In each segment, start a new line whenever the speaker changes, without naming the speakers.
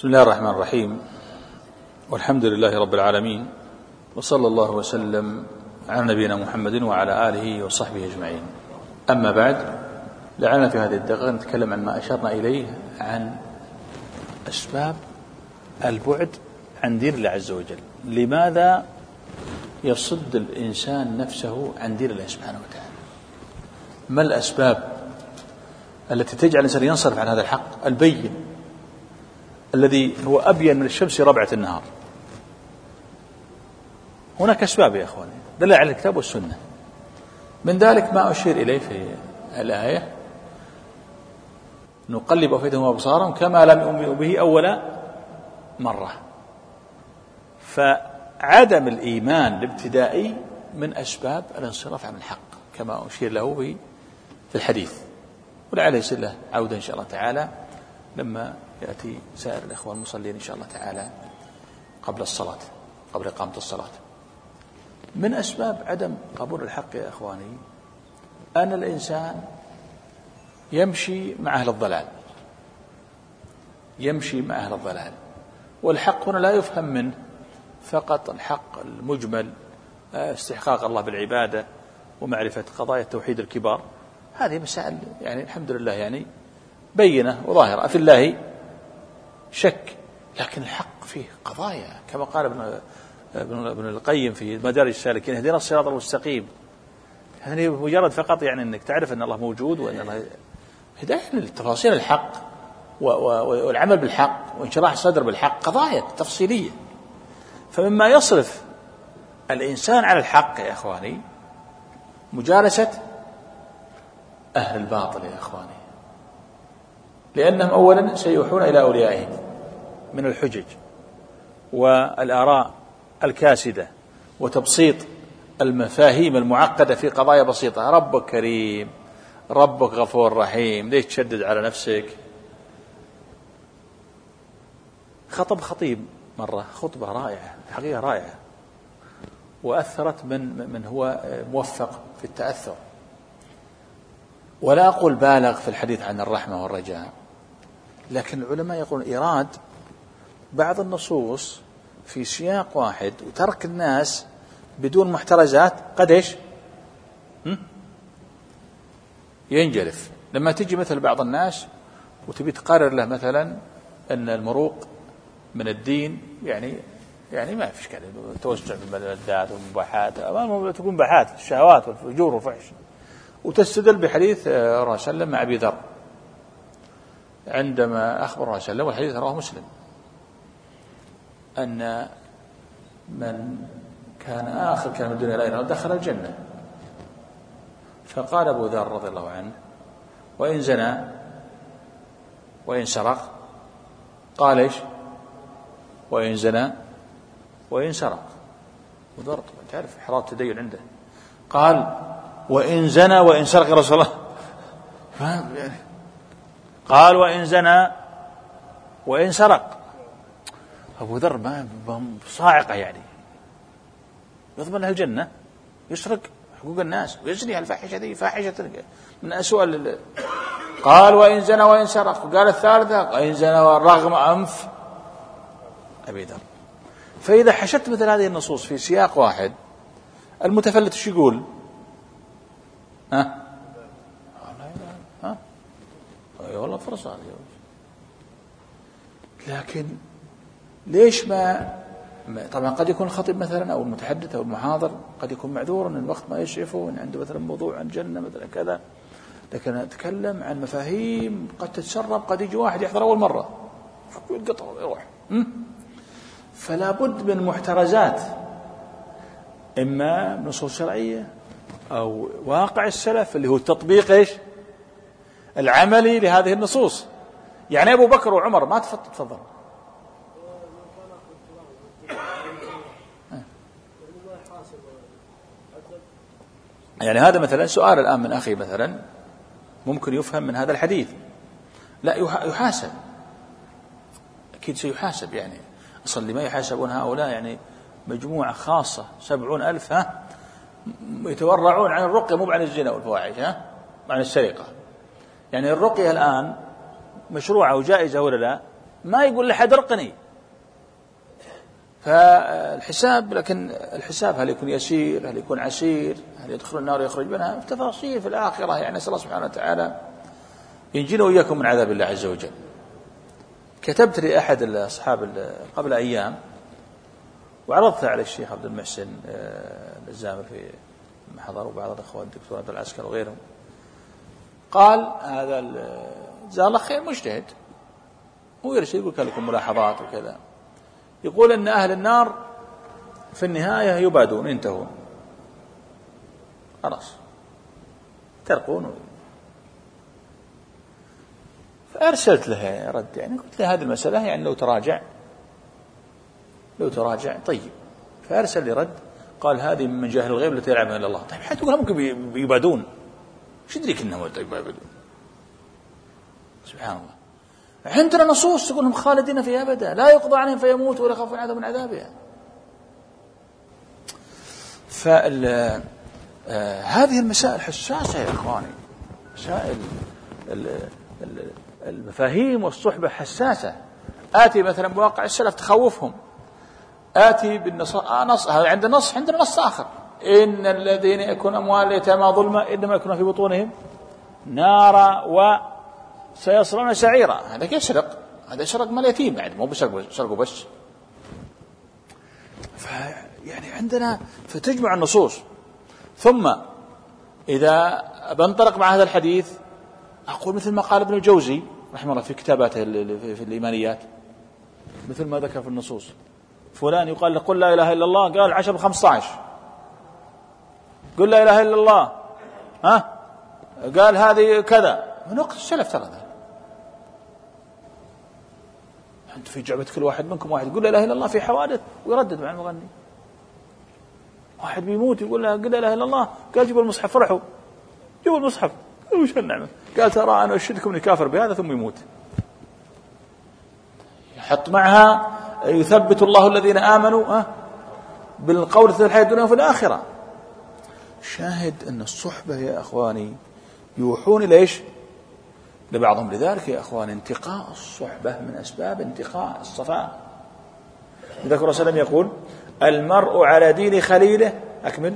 بسم الله الرحمن الرحيم، والحمد لله رب العالمين، وصلى الله وسلم على نبينا محمد وعلى آله وصحبه أجمعين. أما بعد، لعلنا في هذه الدقيقة نتكلم عن ما أشرنا إليه عن أسباب البعد عن دين الله عز وجل. لماذا يصد الإنسان نفسه عن دين الله سبحانه وتعالى؟ ما الأسباب التي تجعل الإنسان ينصرف عن هذا الحق البين الذي هو أبين من الشمس في ربعة النهار؟ هناك أسباب يا أخواني دل على الكتاب والسنة. من ذلك ما أشير إليه في الآية: نقلب أفئدتهم وأبصارهم كما لم يؤمنوا به أول مرة. فعدم الإيمان الابتدائي من أسباب الانصراف عن الحق كما أشير له في الحديث، ولعله يصير له عودة إن شاء الله تعالى لما يأتي سائر الإخوة المصلين إن شاء الله تعالى قبل الصلاة، قبل إقامة الصلاة. من أسباب عدم قبول الحق يا أخواني أن الإنسان يمشي مع أهل الضلال، يمشي مع أهل الضلال. والحق هنا لا يفهم منه فقط الحق المجمل، استحقاق الله بالعبادة ومعرفة قضايا التوحيد الكبار. هذه مسائل يعني الحمد لله يعني بينة وظاهرة، في الله شك، لكن الحق فيه قضايا كما قال ابن القيم في مدارج السالكين: اهدنا الصراط المستقيم. يعني مجرد فقط يعني أنك تعرف أن الله موجود وأن الله هداية لتفاصيل الحق والعمل بالحق وانشراح الصدر بالحق، قضايا تفصيلية. فمما يصرف الإنسان على الحق يا إخواني مجالسة أهل الباطل يا إخواني، لأنهم أولا سيوحون إلى أوليائهم من الحجج والآراء الكاسدة وتبسيط المفاهيم المعقدة في قضايا بسيطة. ربك كريم، ربك غفور رحيم، ليش تشدد على نفسك؟ خطب خطيب مرة خطبة رائعة، حقيقة رائعة، وأثرت من هو موفق في التأثر. ولا أقول بالغ في الحديث عن الرحمة والرجاء، لكن العلماء يقولون إيراد بعض النصوص في سياق واحد وترك الناس بدون محترزات قد ينجرف. لما تجي مثل بعض الناس وتبي تقرر له مثلا أن المروق من الدين، يعني ما فيش كذا توسع في الملذات والمباحات، تكون باحات الشهوات والفجور والفحش، وتستدل بحديث الرسول صلى الله عليه وسلم مع أبي ذر عندما أخبر الرسول صلى الله عليه وسلم، والحديث رواه مسلم، أن من كان آخر كلام الدنيا لا إله دخل الجنة. فقال أبو ذر رضي الله عنه: وإن زنى وإن سرق؟ قال إيش؟ وإن زنى وإن سرق. أبو ذر تعرف حرارة التدين عنده، قال: وإن زنى وإن سرق يا رسول الله؟ فاهم يعني؟ قال: وإن زنى وإن سرق. أبو ذر ما صاعقة، يعني يضمن له الجنة، يسرق حقوق الناس ويزني. الفاحشة دي فاحشة من أسوأ. قال: وإن زنى وإن سرق. وقال الثالثة: وإن زنى ورغم أنف أبي ذر. فإذا حشدت مثل هذه النصوص في سياق واحد، المتفلت شو يقول؟ والله فرصة. لكن ليش ما طبعا قد يكون الخطيب مثلا أو المتحدث أو المحاضر قد يكون معذور أن الوقت ما يشرفه، أن عنده مثلا موضوع عن الجنة مثلا كذا، لكن أتكلم عن مفاهيم قد تتسرب، قد يجي واحد يحضر أول مرة يتقطع ويروح. فلا بد من محترزات، إما نصوص شرعية أو واقع السلف اللي هو التطبيق إيش العملي لهذه النصوص. يعني أبو بكر وعمر ما تفضل يعني هذا مثلا سؤال الآن من أخي مثلا ممكن يفهم من هذا الحديث، لا يحاسب، أكيد سيحاسب. يعني أصلا لما يحاسبون هؤلاء يعني مجموعة خاصة 70,000 يتورعون عن الرقية مو عن الزنا والفواحش، عن السرقة. يعني الرقية الآن مشروعة وجائزة ولا لا؟ ما يقول لحد ارقني. فالحساب، لكن الحساب هل يكون يسير، هل يكون عسير، هل يدخل النار يخرج منها، تفاصيل في الآخرة. يعني نسأل الله سبحانه وتعالى ينجينا وإياكم من عذاب الله عز وجل. كتبت لأحد الأصحاب قبل أيام وعرضتها على الشيخ عبد المحسن الزامر في محضر وبعض الأخوان الدكتور عبد العسكر وغيرهم. قال هذا جزاه الله خير مجتهد ويرسل يقول كان لكم ملاحظات وكذا، يقول أن أهل النار في النهاية يبادون ينتهون خلاص ترقون. فأرسلت له رد، يعني قلت له هذه المسألة يعني لو تراجع طيب. فأرسل لي رد قال هذه من جاهل الغيب التي يعلمها إلا الله. طيب حتى تقول ممكن يبادون، شو يدريك إنهم يبادون؟ سبحان الله. عندنا نصوص تقول هم خالدين فيها أبدا، لا يقضى عليهم فيموتوا ولا يخافون عذاب من عذابها. هذه المسائل حساسة يا إخواني، مسائل المفاهيم والصحبة حساسة. آتي مثلا بواقع السلف تخوفهم، آتي بالنص هذا عندنا نص آخر، إن الذين يأكلون أموال اليتامى ظلما إنما يكونون في بطونهم نارا وسيصلون سعيرا. هذا يسرق، هذا يسرق مال يتيم بعد، مو بسرقه بس. يعني عندنا فتجمع النصوص. ثم إذا بنطلق مع هذا الحديث أقول مثل ما قال ابن الجوزي رحمه الله في كتاباته في الإيمانيات، مثل ما ذكر في النصوص. فلان يقال له قل لا إله إلا الله، قال 10 ب15. قل لا إله إلا الله، قال هذه كذا، من وقت السلف ترى ذلك. أنت في جعبة كل واحد منكم واحد يقول لا إله إلا الله في حوادث ويردد مع المغني. واحد بيموت يقول له قل لا إله إلا الله، قال جيبوا المصحف، فرحوا جيبوا المصحف، وش النعمة؟ قال ترى أنا أشهدكم إني كافر بهذا، ثم يموت. يحط معها يثبت الله الذين آمنوا بالقول في الحياة الدنيا وفي الآخرة. شاهد أن الصحبة يا أخواني يوحون ليش لبعضهم. لذلك يا أخواني انتقاء الصحبة من أسباب انتقاء الصفاء. ذكر رسول الله يقول المرء على دين خليله، أكمل،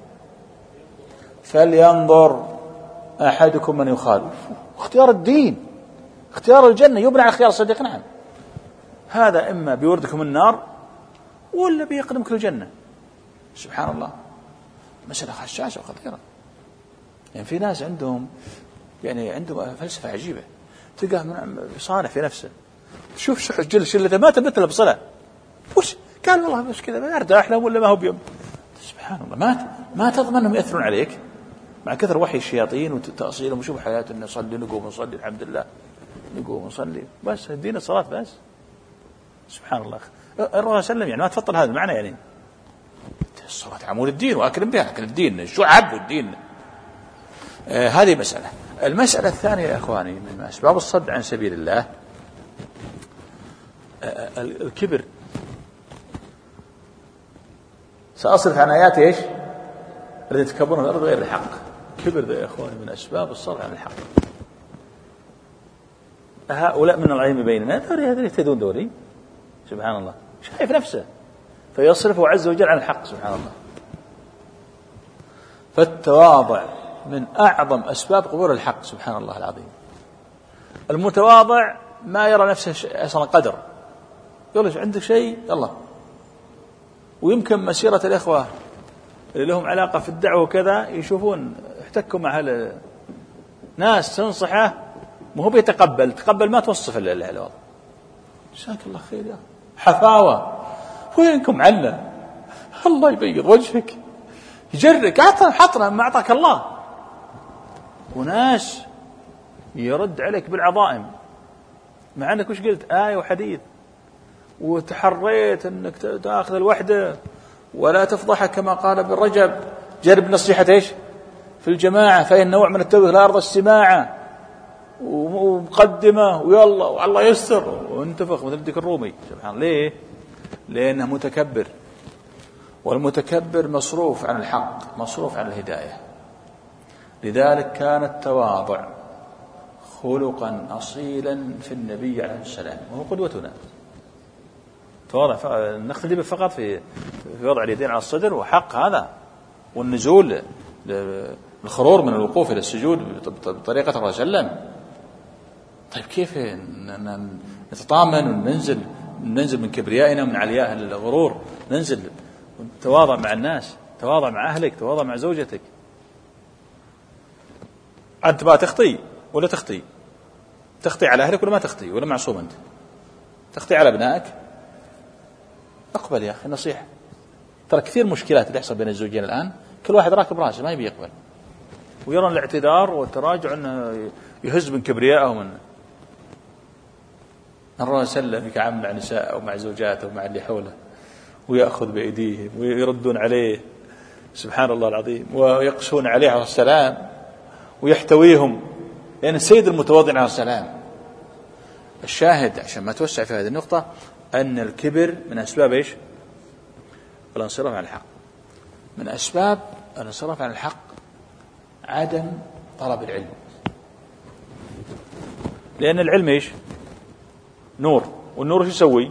فلينظر أحدكم من يخالف. اختيار الدين، اختيار الجنة يبنى على اختيار الصديق. نعم، هذا إما بيوردكم النار ولا بيقدمك الجنة. سبحان الله، مسألة حساسة وخطيرة. يعني في ناس عندهم فلسفة عجيبة، تلقاه صانع في نفسه. شوف شلته ما تبت له بصلة، وش قال والله بس كذا أرتاح لهم ولا ما هو بيوم. سبحان الله، ما تضمن أنهم يأثرون عليك مع كثر وحي الشياطين وتأصيلهم. وشوف حياتنا نصلي نقوم نصلي الحمد لله، نقوم نصلي بس الدين الصلاة بس. سبحان الله. الرسول صلى الله عليه وسلم يعني ما تفضل هذا المعنى، يعني الصلاة عمود الدين وأكرم بها، لكن الدين شعب والدين هذه مسألة. المسألة الثانية يا إخواني من أسباب الصد عن سبيل الله الكبر. سأصرف عن آيات إيش الذين يتكبرون في الأرض غير الحق. كبر يا إخواني من أسباب الصد عن الحق. هؤلاء من العلم بيننا هذول يهتدون دوري. سبحان الله، شايف نفسه فيصرفه عز وجل عن الحق. سبحان الله. فالتواضع من أعظم أسباب قبول الحق. سبحان الله العظيم. المتواضع ما يرى نفسه أصلا قدر، يقول عندك شيء يلا. ويمكن مسيرة الإخوة اللي لهم علاقة في الدعوة وكذا يشوفون احتكوا مع ناس تنصحه ما هو بيتقبل ما توصف الوضع. جزاك الله خير يا حفاوة، وينكم عنا، الله يبيض وجهك، يجرك حطنا ما أعطاك الله. وناس يرد عليك بالعظائم مع أنك وش قلت آية وحديث وتحريت أنك تأخذ الوحدة ولا تفضحك كما قال ابن رجب. جرب نصيحة إيش في الجماعة فإن نوع من التوبة لا أرضى السماعة، ومقدمة ويلا والله يسر وانتفخ مثل الديك الرومي. سبحان الله. ليه؟ لأنه متكبر، والمتكبر مصروف عن الحق، مصروف عن الهداية. لذلك كان التواضع خلقا أصيلا في النبي عليه السلام وهو قدوتنا. تواضع نقتدي فقط في وضع اليدين على الصدر، وحق هذا، والنزول الخرور من الوقوف إلى السجود بطريقة الرسول صلى الله عليه وسلم. طيب كيف نتطامن وننزل من كبريائنا ومن علياء الغرور، ننزل تواضع مع الناس، تواضع مع أهلك، تواضع مع زوجتك. أنت ما تخطي ولا تخطي على أهلك ولا ما تخطي ولا معصوم أنت، تخطي على أبنائك، أقبل يا أخي نصيحة. ترى كثير مشكلات اللي يحصل بين الزوجين الآن كل واحد راكب راسه ما يبي يقبل، ويرى الاعتذار والتراجع أنه يهز من كبريائه من الرسول صلى الله عليه وسلم يتعامل مع نساءه ومع زوجاته ومع اللي حوله ويأخذ بأيديهم ويردون عليه سبحان الله العظيم، ويقسون عليه عليه السلام ويحتويهم، لأن السيد المتواضع عليه السلام. الشاهد عشان ما توسع في هذه النقطة أن الكبر من أسباب إيش؟ الانصراف عن الحق. من أسباب الانصراف عن الحق عدم طلب العلم، لأن العلم إيش؟ نور، والنور شو يسوي؟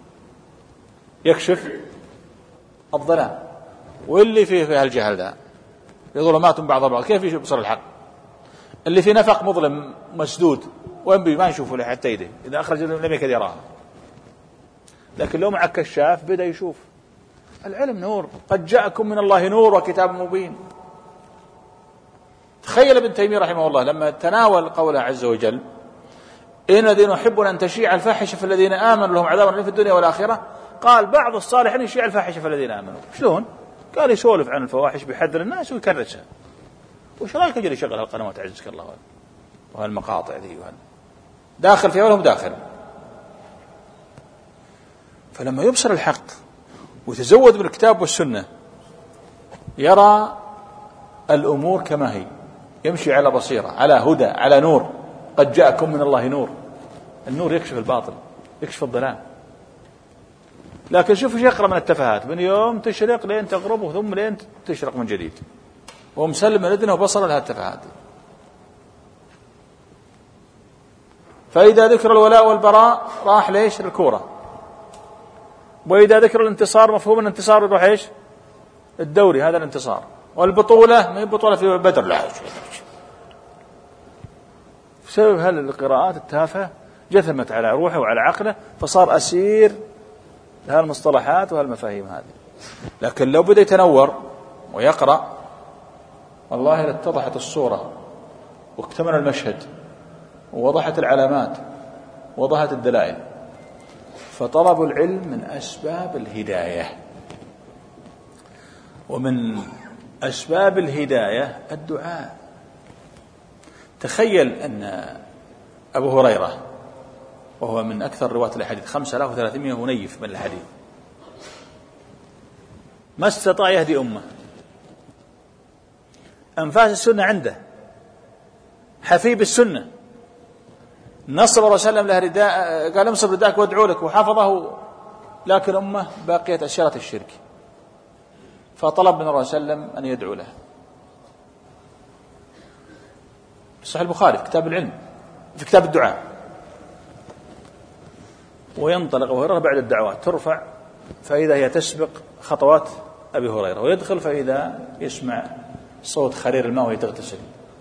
يكشف الظلام، واللي فيه هالجهل ده في ظلمات بعض البعض كيف يبصر الحق؟ اللي في نفق مظلم مسدود وينبي ما نشوفه له حتى يده، إذا أخرج لم يكد يراها، لكن لو معك كشاف بدأ يشوف. العلم نور، قد جاءكم من الله نور وكتاب مبين. تخيل ابن تيمية رحمه الله لما تناول قوله عز وجل إن الذين يحبون أن تشيع الفاحشة في الذين آمنوا لهم عذاب أليم في الدنيا والآخرة، قال بعض الصالحين يشيع الفاحشة في الذين آمنوا. شلون؟ قال يسولف عن الفواحش بيحذر الناس ويكرسها. وش رايك يجري يشغل هالقنوات عزك الله وهالمقاطع ذي داخل فيها ولهم داخل. فلما يبصر الحق ويتزود بالكتاب والسنة يرى الأمور كما هي، يمشي على بصيرة، على هدى، على نور. قد جاءكم من الله نور، النور يكشف الباطل، يكشف الظلام. لكن شوف ايش يقرأ من التفاهات، من يوم تشرق لين تغرب وثم لين تشرق من جديد، ومسلم من اذنه وبصر لها التفاهات. فإذا ذكر الولاء والبراء راح ليش؟ الكورة. وإذا ذكر الانتصار مفهوم الانتصار يروح ايش؟ الدوري، هذا الانتصار. والبطولة ما هي بطولة في بدر، لا، بسبب هالقراءات التافهة جثمت على روحه وعلى عقله، فصار أسير لهالمصطلحات وهالمفاهيم هذه. لكن لو بدأ يتنور ويقرأ والله لاتضحت الصورة واكتمل المشهد ووضحت العلامات ووضحت الدلائل. فطلب العلم من أسباب الهداية، ومن أسباب الهداية الدعاء. تخيل أن أبو هريرة وهو من أكثر رواة الحديث 5300 منيف من الحديث ما استطاع يهدي أمة، أنفاس السنة عنده، حفيب السنة، نصب الرسول صلى الله عليه وسلم له رداء، قال انصب رداءك وادعو لك، وحفظه، لكن أمة باقية أشيرة الشرك، فطلب من الرسول صلى الله عليه وسلم أن يدعو له. صحيح البخاري في كتاب العلم في كتاب الدعاء. وينطلق أبو هريرة بعد الدعوات ترفع فإذا هي تسبق خطوات أبي هريرة، ويدخل فإذا يسمع صوت خرير الماء وهي تغتسل.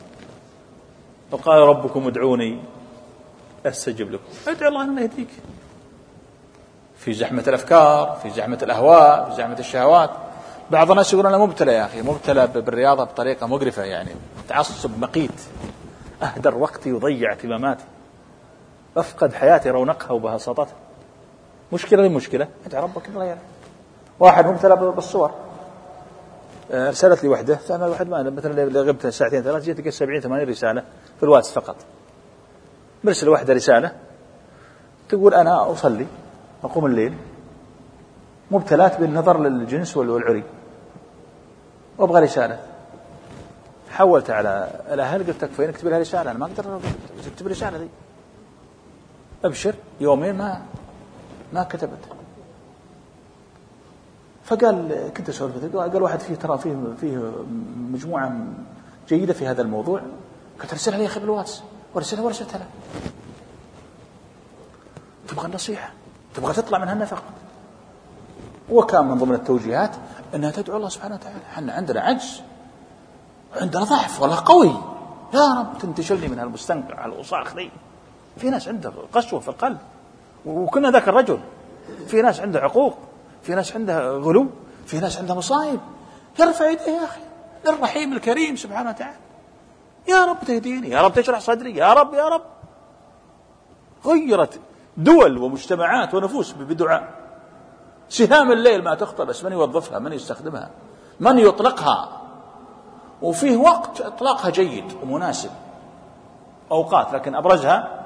وقال ربكم ادعوني أستجب لكم. ادعو الله أن يهديك في زحمة الأفكار، في زحمة الأهواء، في زحمة الشهوات. بعض الناس يقولون أنا مبتلى يا أخي، مبتلى بالرياضة بطريقة مقرفة، يعني تعصب مقيت، أهدر وقتي وضيع اهتماماتي، أفقد حياتي رونقها وبساطتها. مشكلة غير مشكلة، ادعي ربك يغير. واحد مبتلى بالصور، رسالت لي وحدة، فأنا واحد ما مثلا اللي غبت ساعتين ثلاث جيت لقيت 70-80 رسالة في الواتس فقط. مرسل واحدة رسالة تقول أنا أصلي أقوم الليل، مبتلات بالنظر للجنس والعري، وأبغى رسالة. حولت على الأهل قلت تكفين اكتب لها رسالة، أنا ما أقدر أكتب رسالة دي. أبشر يومين ما كتبت. فقال كنت أسولف، قال واحد فيه ترى فيه مجموعة جيدة في هذا الموضوع، قلت أرسلها لي يا أخي بالواتس. ورسلها ورسلتها له. تبغى النصيحة، تبغى تطلع من هالنفق. وكان من ضمن التوجيهات أنها تدعو الله سبحانه وتعالى. احنا عندنا عجز، عندنا ضعف، والله قوي، يا رب تنتشلني من هالمستنقع الأوساخ ذي. في ناس عنده قسوة في القلب، وكنا ذاك الرجل. في ناس عنده عقوق، في ناس عنده غلو، في ناس عنده مصائب. يرفع يديه يا أخي للرحيم الكريم سبحانه وتعالى، يا رب تهديني، يا رب تشرح صدري، يا رب يا رب. غيرت دول ومجتمعات ونفوس بدعاء. سهام الليل ما تقتبس، من يوظفها، من يستخدمها، من يطلقها، وفيه وقت إطلاقها جيد ومناسب، أوقات، لكن أبرزها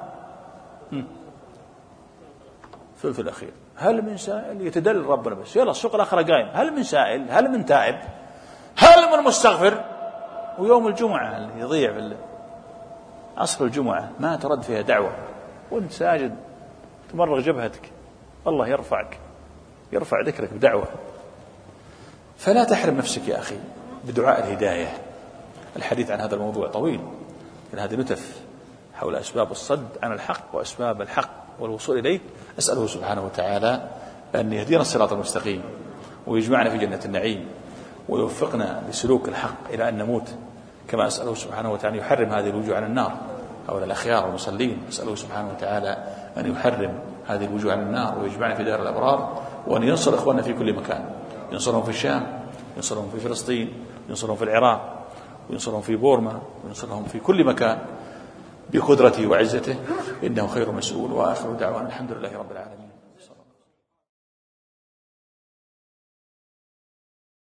ثلث الأخير. هل من سائل؟ يتدل ربنا بس، يلا السوق الآخر قايم، هل من سائل؟ هل من تائب؟ هل من مستغفر؟ ويوم الجمعة اللي يضيع في عصر الجمعة ما ترد فيها دعوة، وانت ساجد تمرغ جبهتك، الله يرفعك، يرفع ذكرك بدعوة. فلا تحرم نفسك يا أخي بدعاء الهداية. الحديث عن هذا الموضوع طويل، لأن هذه نتف حول أسباب الصد عن الحق وأسباب الحق والوصول إليه. أسأله سبحانه وتعالى أن يهدينا الصراط المستقيم، ويجمعنا في جنة النعيم، ويوفقنا لسلوك الحق إلى أن نموت. كما أسأله سبحانه وتعالى يحرم هذه الوجوه عن النار أو الأخيار والمصلين. أسأله سبحانه وتعالى أن يحرم هذه الوجوه عن النار، ويجمعنا في دار الأبرار، وأن ينصر إخواننا في كل مكان، ينصرهم في الشام، ينصرهم في فلسطين، ينصرهم في العراق، وينصرهم في بورما، وينصرهم في كل مكان بقدرته وعزته، إنه خير مسؤول. وآخر دعوانا الحمد لله رب العالمين.